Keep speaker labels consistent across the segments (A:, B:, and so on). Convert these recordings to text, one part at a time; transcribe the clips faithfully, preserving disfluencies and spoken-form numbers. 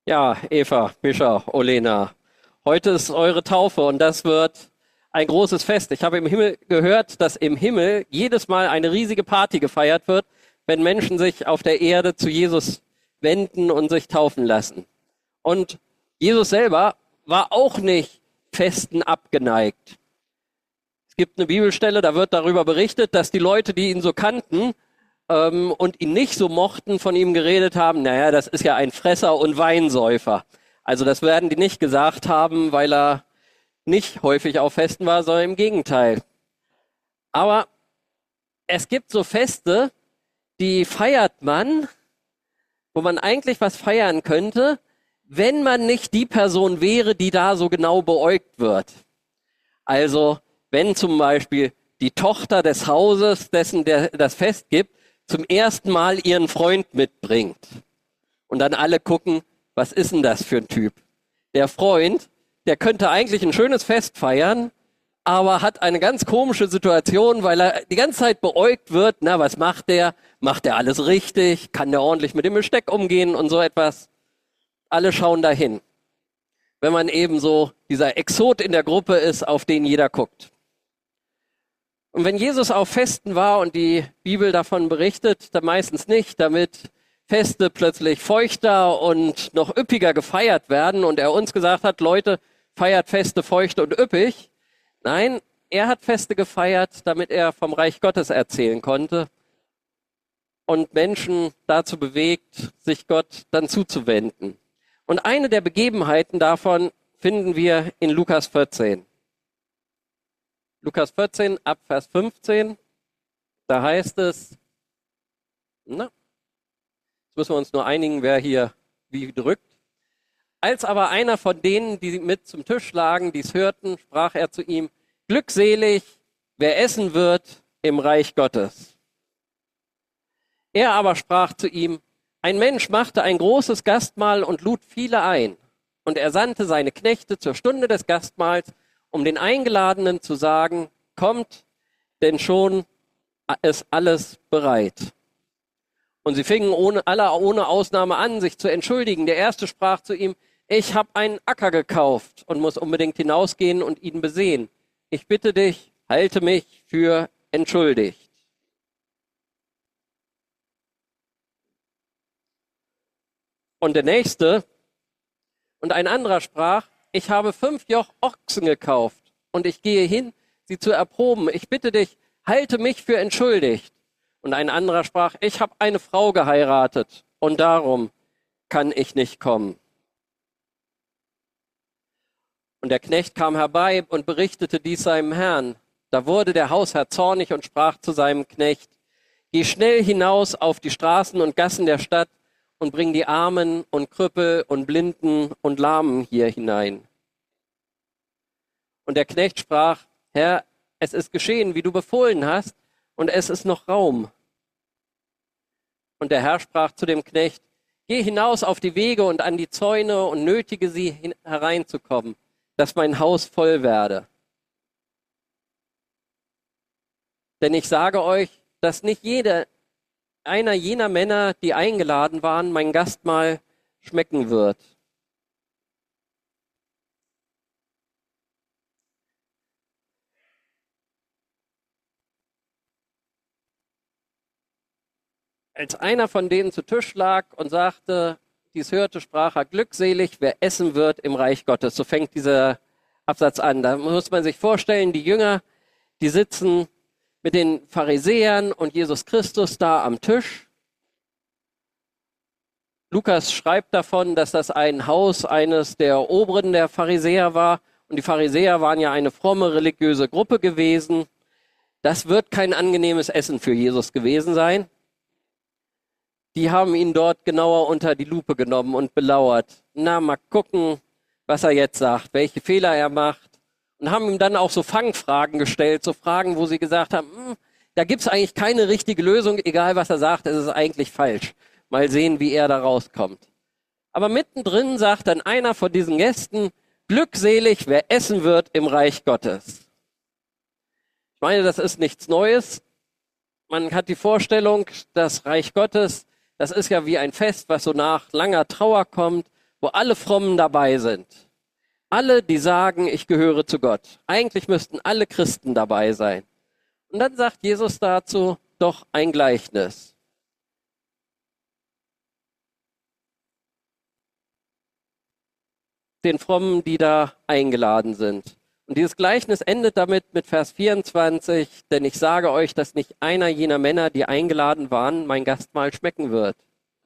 A: Ja, Eva, Mischa, Olena, heute ist eure Taufe und das wird ein großes Fest. Ich habe im Himmel gehört, dass im Himmel jedes Mal eine riesige Party gefeiert wird, wenn Menschen sich auf der Erde zu Jesus wenden und sich taufen lassen. Und Jesus selber war auch nicht Festen abgeneigt. Es gibt eine Bibelstelle, da wird darüber berichtet, dass die Leute, die ihn so kannten, ähm, und ihn nicht so mochten, von ihm geredet haben, naja, das ist ja ein Fresser und Weinsäufer. Also das werden die nicht gesagt haben, weil er nicht häufig auf Festen war, sondern im Gegenteil. Aber es gibt so Feste, die feiert man, wo man eigentlich was feiern könnte, wenn man nicht die Person wäre, die da so genau beäugt wird. Also wenn zum Beispiel die Tochter des Hauses, dessen der das Fest gibt, zum ersten Mal ihren Freund mitbringt. Und dann alle gucken, was ist denn das für ein Typ? Der Freund, der könnte eigentlich ein schönes Fest feiern, aber hat eine ganz komische Situation, weil er die ganze Zeit beäugt wird. Na, was macht der? Macht der alles richtig? Kann der ordentlich mit dem Besteck umgehen und so etwas? Alle schauen dahin. Wenn man eben so dieser Exot in der Gruppe ist, auf den jeder guckt. Und wenn Jesus auf Festen war und die Bibel davon berichtet, dann meistens nicht, damit Feste plötzlich feuchter und noch üppiger gefeiert werden und er uns gesagt hat, Leute, feiert Feste feucht und üppig. Nein, er hat Feste gefeiert, damit er vom Reich Gottes erzählen konnte und Menschen dazu bewegt, sich Gott dann zuzuwenden. Und eine der Begebenheiten davon finden wir in Lukas vierzehn. Lukas vierzehn, ab Vers fünfzehn, da heißt es, na, jetzt müssen wir uns nur einigen, wer hier wie drückt. Als aber einer von denen, die mit zum Tisch lagen, dies hörten, sprach er zu ihm, glückselig, wer essen wird im Reich Gottes. Er aber sprach zu ihm, ein Mensch machte ein großes Gastmahl und lud viele ein. Und er sandte seine Knechte zur Stunde des Gastmahls, um den Eingeladenen zu sagen, kommt, denn schon ist alles bereit. Und sie fingen ohne, alle ohne Ausnahme an, sich zu entschuldigen. Der erste sprach zu ihm, ich habe einen Acker gekauft und muss unbedingt hinausgehen und ihn besehen. Ich bitte dich, halte mich für entschuldigt. Und der nächste, und ein anderer sprach, ich habe fünf Joch Ochsen gekauft und ich gehe hin, sie zu erproben. Ich bitte dich, halte mich für entschuldigt. Und ein anderer sprach, ich habe eine Frau geheiratet und darum kann ich nicht kommen. Und der Knecht kam herbei und berichtete dies seinem Herrn. Da wurde der Hausherr zornig und sprach zu seinem Knecht, geh schnell hinaus auf die Straßen und Gassen der Stadt und bring die Armen und Krüppel und Blinden und Lahmen hier hinein. Und der Knecht sprach, Herr, es ist geschehen, wie du befohlen hast, und es ist noch Raum. Und der Herr sprach zu dem Knecht, geh hinaus auf die Wege und an die Zäune und nötige sie hereinzukommen, dass mein Haus voll werde. Denn ich sage euch, dass nicht jeder, einer jener Männer, die eingeladen waren, mein Gastmahl schmecken wird. Als einer von denen zu Tisch lag und sagte, dies hörte, sprach er, glückselig, wer essen wird im Reich Gottes. So fängt dieser Absatz an. Da muss man sich vorstellen, die Jünger, die sitzen mit den Pharisäern und Jesus Christus da am Tisch. Lukas schreibt davon, dass das ein Haus eines der Oberen der Pharisäer war. Und die Pharisäer waren ja eine fromme religiöse Gruppe gewesen. Das wird kein angenehmes Essen für Jesus gewesen sein. Die haben ihn dort genauer unter die Lupe genommen und belauert. Na, mal gucken, was er jetzt sagt, welche Fehler er macht. Und haben ihm dann auch so Fangfragen gestellt, so Fragen, wo sie gesagt haben, hm, da gibt's eigentlich keine richtige Lösung, egal was er sagt, es ist eigentlich falsch. Mal sehen, wie er da rauskommt. Aber mittendrin sagt dann einer von diesen Gästen, glückselig, wer essen wird im Reich Gottes. Ich meine, das ist nichts Neues. Man hat die Vorstellung, das Reich Gottes, das ist ja wie ein Fest, was so nach langer Trauer kommt, wo alle Frommen dabei sind. Alle, die sagen, ich gehöre zu Gott. Eigentlich müssten alle Christen dabei sein. Und dann sagt Jesus dazu doch ein Gleichnis. Den Frommen, die da eingeladen sind. Und dieses Gleichnis endet damit mit Vers vierundzwanzig, denn ich sage euch, dass nicht einer jener Männer, die eingeladen waren, mein Gastmahl schmecken wird.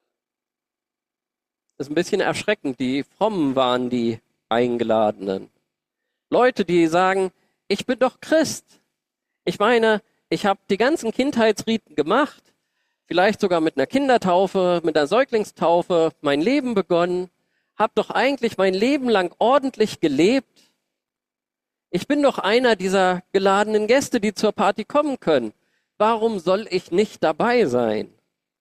A: Das ist ein bisschen erschreckend. Die Frommen waren die Eingeladenen. Leute, die sagen, ich bin doch Christ. Ich meine, ich habe die ganzen Kindheitsriten gemacht, vielleicht sogar mit einer Kindertaufe, mit einer Säuglingstaufe, mein Leben begonnen, habe doch eigentlich mein Leben lang ordentlich gelebt. Ich bin doch einer dieser geladenen Gäste, die zur Party kommen können. Warum soll ich nicht dabei sein?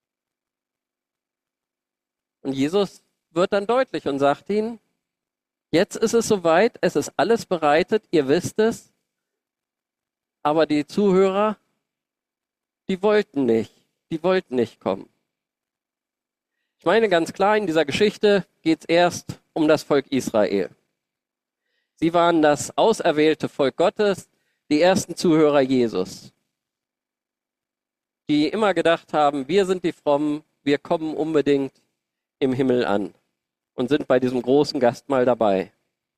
A: Und Jesus wird dann deutlich und sagt ihnen, jetzt ist es soweit, es ist alles bereitet, ihr wisst es, aber die Zuhörer, die wollten nicht, die wollten nicht kommen. Ich meine ganz klar, in dieser Geschichte geht es erst um das Volk Israel. Sie waren das auserwählte Volk Gottes, die ersten Zuhörer Jesus, die immer gedacht haben, wir sind die Frommen, wir kommen unbedingt im Himmel an und sind bei diesem großen Gastmahl dabei.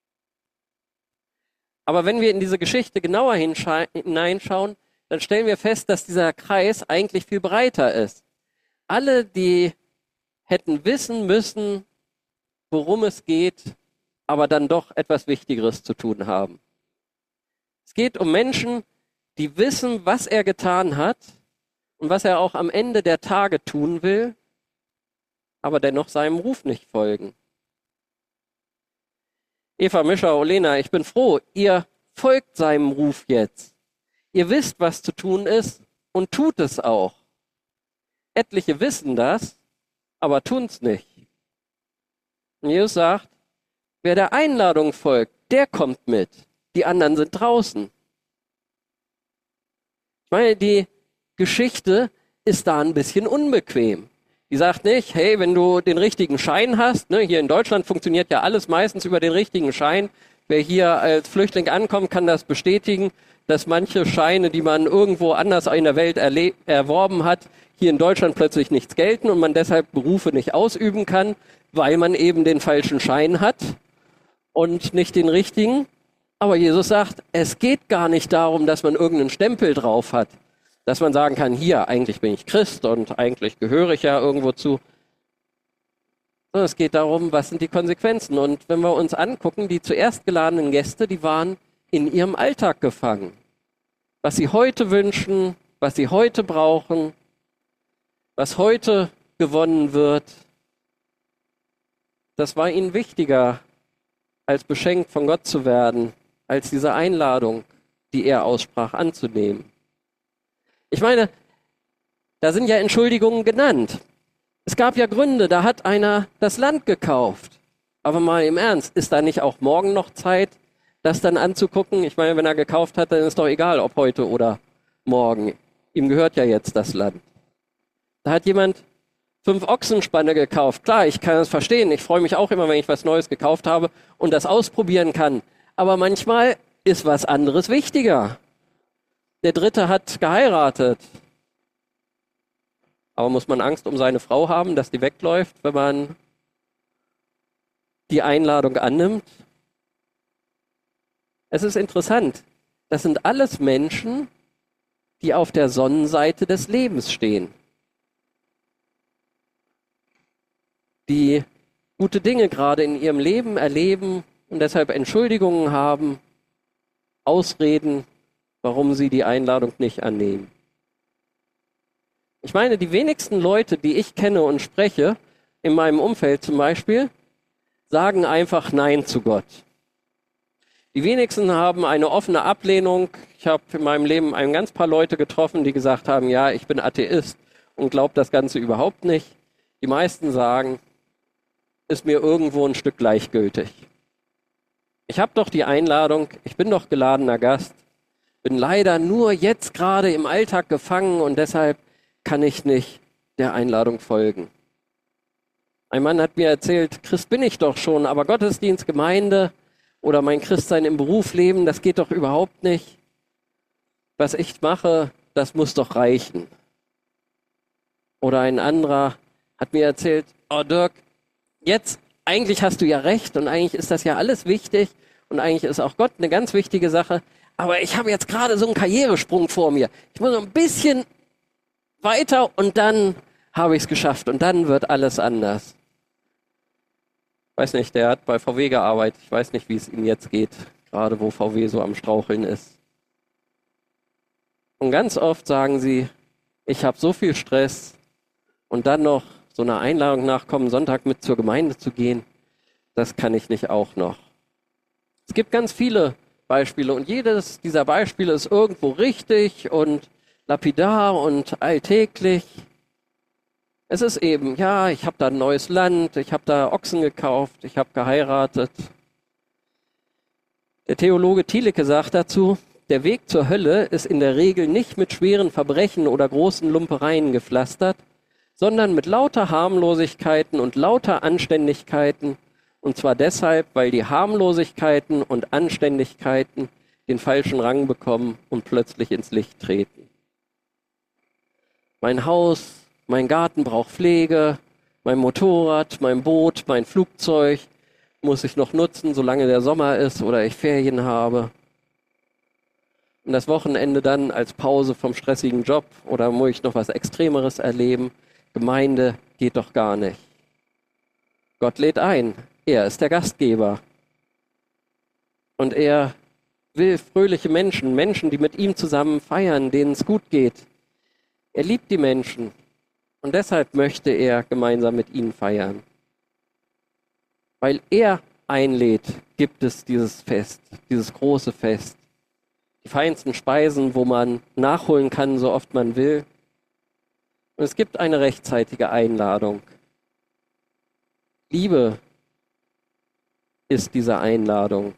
A: Aber wenn wir in diese Geschichte genauer hineinschauen, dann stellen wir fest, dass dieser Kreis eigentlich viel breiter ist. Alle, die hätten wissen müssen, worum es geht, aber dann doch etwas Wichtigeres zu tun haben. Es geht um Menschen, die wissen, was er getan hat und was er auch am Ende der Tage tun will, aber dennoch seinem Ruf nicht folgen. Eva, Mischa, Olena, ich bin froh, ihr folgt seinem Ruf jetzt. Ihr wisst, was zu tun ist und tut es auch. Etliche wissen das, aber tun's nicht. Und Jesus sagt, wer der Einladung folgt, der kommt mit. Die anderen sind draußen. Ich meine, die Geschichte ist da ein bisschen unbequem. Die sagt nicht, hey, wenn du den richtigen Schein hast, ne, hier in Deutschland funktioniert ja alles meistens über den richtigen Schein. Wer hier als Flüchtling ankommt, kann das bestätigen, dass manche Scheine, die man irgendwo anders in der Welt erle- erworben hat, hier in Deutschland plötzlich nichts gelten und man deshalb Berufe nicht ausüben kann, weil man eben den falschen Schein hat und nicht den richtigen. Aber Jesus sagt, es geht gar nicht darum, dass man irgendeinen Stempel drauf hat, dass man sagen kann, hier, eigentlich bin ich Christ und eigentlich gehöre ich ja irgendwo zu. Sondern es geht darum, was sind die Konsequenzen. Und wenn wir uns angucken, die zuerst geladenen Gäste, die waren in ihrem Alltag gefangen. Was sie heute wünschen, was sie heute brauchen, was heute gewonnen wird, das war ihnen wichtiger, als beschenkt von Gott zu werden, als diese Einladung, die er aussprach, anzunehmen. Ich meine, da sind ja Entschuldigungen genannt. Es gab ja Gründe, da hat einer das Land gekauft. Aber mal im Ernst, ist da nicht auch morgen noch Zeit, das dann anzugucken? Ich meine, wenn er gekauft hat, dann ist doch egal, ob heute oder morgen. Ihm gehört ja jetzt das Land. Da hat jemand fünf Ochsenspanne gekauft. Klar, ich kann das verstehen. Ich freue mich auch immer, wenn ich was Neues gekauft habe und das ausprobieren kann. Aber manchmal ist was anderes wichtiger. Der Dritte hat geheiratet. Aber muss man Angst um seine Frau haben, dass die wegläuft, wenn man die Einladung annimmt? Es ist interessant. Das sind alles Menschen, die auf der Sonnenseite des Lebens stehen. Die gute Dinge gerade in ihrem Leben erleben und deshalb Entschuldigungen haben, Ausreden, warum sie die Einladung nicht annehmen. Ich meine, die wenigsten Leute, die ich kenne und spreche, in meinem Umfeld zum Beispiel, sagen einfach Nein zu Gott. Die wenigsten haben eine offene Ablehnung. Ich habe in meinem Leben ein ganz paar Leute getroffen, die gesagt haben, ja, ich bin Atheist und glaube das Ganze überhaupt nicht. Die meisten sagen, ist mir irgendwo ein Stück gleichgültig. Ich habe doch die Einladung, ich bin doch geladener Gast, bin leider nur jetzt gerade im Alltag gefangen und deshalb kann ich nicht der Einladung folgen. Ein Mann hat mir erzählt, Christ bin ich doch schon, aber Gottesdienst, Gemeinde oder mein Christsein im Berufsleben, das geht doch überhaupt nicht. Was ich mache, das muss doch reichen. Oder ein anderer hat mir erzählt, oh Dirk, jetzt, eigentlich hast du ja recht und eigentlich ist das ja alles wichtig und eigentlich ist auch Gott eine ganz wichtige Sache, aber ich habe jetzt gerade so einen Karrieresprung vor mir. Ich muss noch ein bisschen weiter und dann habe ich es geschafft und dann wird alles anders. Weiß nicht, der hat bei V W gearbeitet. Ich weiß nicht, wie es ihm jetzt geht, gerade wo V W so am Straucheln ist. Und ganz oft sagen sie, ich habe so viel Stress und dann noch so einer Einladung nachkommen, Sonntag mit zur Gemeinde zu gehen, das kann ich nicht auch noch. Es gibt ganz viele Beispiele und jedes dieser Beispiele ist irgendwo richtig und lapidar und alltäglich. Es ist eben, ja, ich habe da ein neues Land, ich habe da Ochsen gekauft, ich habe geheiratet. Der Theologe Thielicke sagt dazu, der Weg zur Hölle ist in der Regel nicht mit schweren Verbrechen oder großen Lumpereien gepflastert, sondern mit lauter Harmlosigkeiten und lauter Anständigkeiten, und zwar deshalb, weil die Harmlosigkeiten und Anständigkeiten den falschen Rang bekommen und plötzlich ins Licht treten. Mein Haus, mein Garten braucht Pflege, mein Motorrad, mein Boot, mein Flugzeug muss ich noch nutzen, solange der Sommer ist oder ich Ferien habe. Und das Wochenende dann als Pause vom stressigen Job oder muss ich noch was Extremeres erleben? Gemeinde geht doch gar nicht. Gott lädt ein. Er ist der Gastgeber. Und er will fröhliche Menschen, Menschen, die mit ihm zusammen feiern, denen es gut geht. Er liebt die Menschen. Und deshalb möchte er gemeinsam mit ihnen feiern. Weil er einlädt, gibt es dieses Fest, dieses große Fest. Die feinsten Speisen, wo man nachholen kann, so oft man will. Und es gibt eine rechtzeitige Einladung. Liebe ist diese Einladung.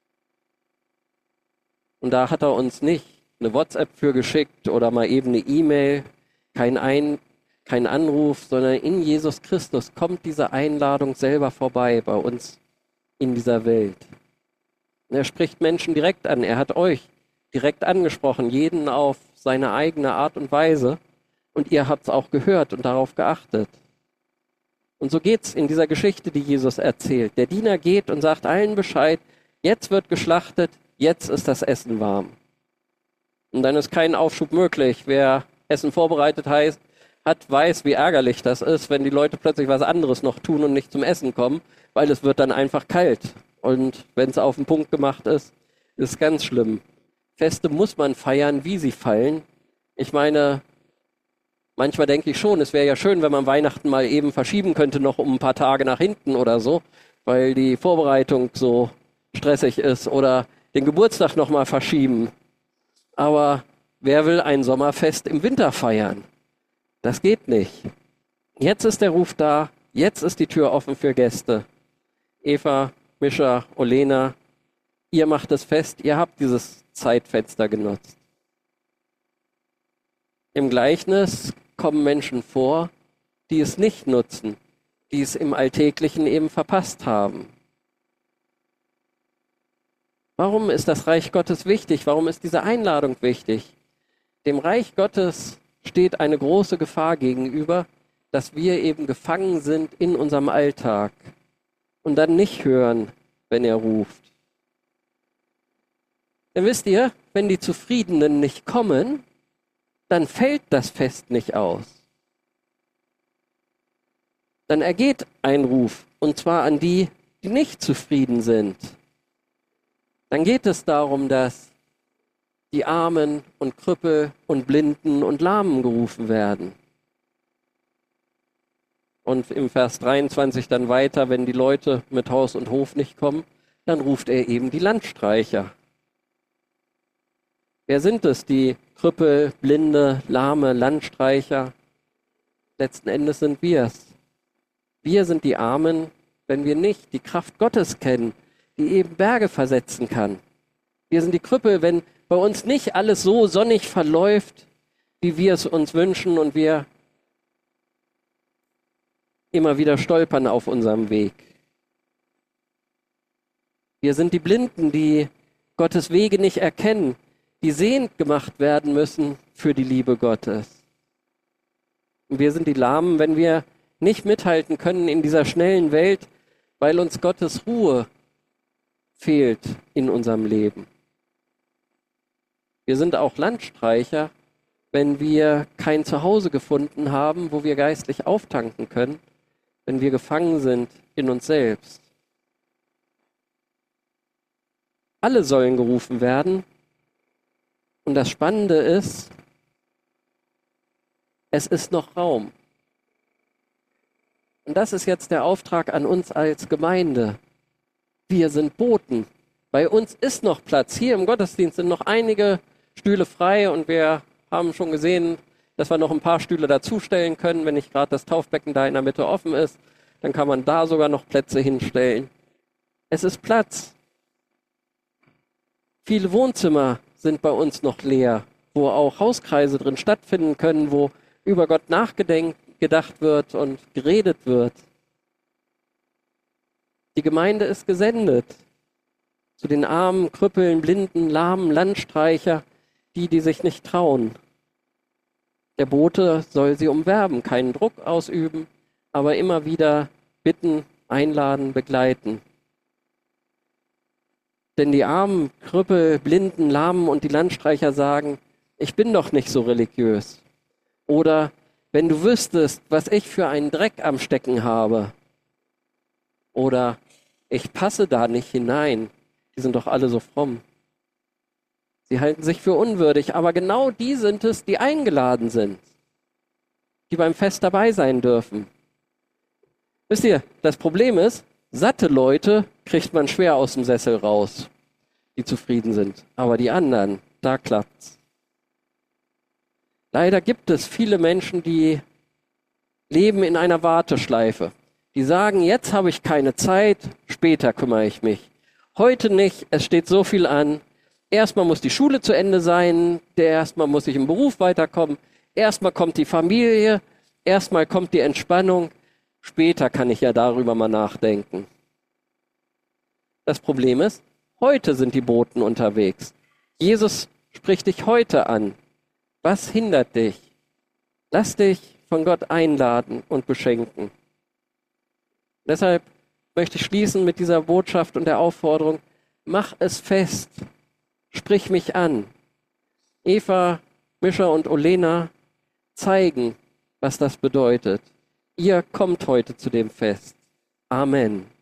A: Und da hat er uns nicht eine WhatsApp für geschickt oder mal eben eine E-Mail, kein, Ein, kein Anruf, sondern in Jesus Christus kommt diese Einladung selber vorbei bei uns in dieser Welt. Und er spricht Menschen direkt an. Er hat euch direkt angesprochen, jeden auf seine eigene Art und Weise. Und ihr habt es auch gehört und darauf geachtet. Und so geht's in dieser Geschichte, die Jesus erzählt. Der Diener geht und sagt allen Bescheid, jetzt wird geschlachtet, jetzt ist das Essen warm. Und dann ist kein Aufschub möglich. Wer Essen vorbereitet heißt, hat, weiß, wie ärgerlich das ist, wenn die Leute plötzlich was anderes noch tun und nicht zum Essen kommen, weil es wird dann einfach kalt. Und wenn es auf den Punkt gemacht ist, ist es ganz schlimm. Feste muss man feiern, wie sie fallen. Ich meine, manchmal denke ich schon, es wäre ja schön, wenn man Weihnachten mal eben verschieben könnte, noch um ein paar Tage nach hinten oder so, weil die Vorbereitung so stressig ist, oder den Geburtstag noch mal verschieben. Aber wer will ein Sommerfest im Winter feiern? Das geht nicht. Jetzt ist der Ruf da, jetzt ist die Tür offen für Gäste. Eva, Mischa, Olena, ihr macht es fest, ihr habt dieses Zeitfenster genutzt. Im Gleichnis kommen Menschen vor, die es nicht nutzen, die es im Alltäglichen eben verpasst haben. Warum ist das Reich Gottes wichtig? Warum ist diese Einladung wichtig? Dem Reich Gottes steht eine große Gefahr gegenüber, dass wir eben gefangen sind in unserem Alltag und dann nicht hören, wenn er ruft. Denn wisst ihr, wenn die Zufriedenen nicht kommen, dann fällt das Fest nicht aus. Dann ergeht ein Ruf, und zwar an die, die nicht zufrieden sind. Dann geht es darum, dass die Armen und Krüppel und Blinden und Lahmen gerufen werden. Und im Vers dreiundzwanzig dann weiter, wenn die Leute mit Haus und Hof nicht kommen, dann ruft er eben die Landstreicher. Wer sind es, die Krüppel, Blinde, Lahme, Landstreicher? Letzten Endes sind wir es. Wir sind die Armen, wenn wir nicht die Kraft Gottes kennen, die eben Berge versetzen kann. Wir sind die Krüppel, wenn bei uns nicht alles so sonnig verläuft, wie wir es uns wünschen und wir immer wieder stolpern auf unserem Weg. Wir sind die Blinden, die Gottes Wege nicht erkennen, die sehend gemacht werden müssen für die Liebe Gottes. Und wir sind die Lahmen, wenn wir nicht mithalten können in dieser schnellen Welt, weil uns Gottes Ruhe fehlt in unserem Leben. Wir sind auch Landstreicher, wenn wir kein Zuhause gefunden haben, wo wir geistlich auftanken können, wenn wir gefangen sind in uns selbst. Alle sollen gerufen werden. Und das Spannende ist, es ist noch Raum. Und das ist jetzt der Auftrag an uns als Gemeinde. Wir sind Boten. Bei uns ist noch Platz. Hier im Gottesdienst sind noch einige Stühle frei und wir haben schon gesehen, dass wir noch ein paar Stühle dazustellen können. Wenn nicht gerade das Taufbecken da in der Mitte offen ist, dann kann man da sogar noch Plätze hinstellen. Es ist Platz. Viele Wohnzimmer sind bei uns noch leer, wo auch Hauskreise drin stattfinden können, wo über Gott nachgedacht wird und geredet wird. Die Gemeinde ist gesendet zu den Armen, Krüppeln, Blinden, Lahmen, Landstreicher, die, die sich nicht trauen. Der Bote soll sie umwerben, keinen Druck ausüben, aber immer wieder bitten, einladen, begleiten. Denn die Armen, Krüppel, Blinden, Lahmen und die Landstreicher sagen, ich bin doch nicht so religiös. Oder wenn du wüsstest, was ich für einen Dreck am Stecken habe. Oder ich passe da nicht hinein. Die sind doch alle so fromm. Sie halten sich für unwürdig, aber genau die sind es, die eingeladen sind, die beim Fest dabei sein dürfen. Wisst ihr, das Problem ist, satte Leute kriegt man schwer aus dem Sessel raus, die zufrieden sind. Aber die anderen, da klappt's. Leider gibt es viele Menschen, die leben in einer Warteschleife. Die sagen, jetzt habe ich keine Zeit, später kümmere ich mich. Heute nicht, es steht so viel an. Erstmal muss die Schule zu Ende sein, erstmal muss ich im Beruf weiterkommen, erstmal kommt die Familie, erstmal kommt die Entspannung, später kann ich ja darüber mal nachdenken. Das Problem ist, heute sind die Boten unterwegs. Jesus spricht dich heute an. Was hindert dich? Lass dich von Gott einladen und beschenken. Deshalb möchte ich schließen mit dieser Botschaft und der Aufforderung, mach es fest. Sprich mich an. Eva, Mischa und Olena zeigen, was das bedeutet. Ihr kommt heute zu dem Fest. Amen.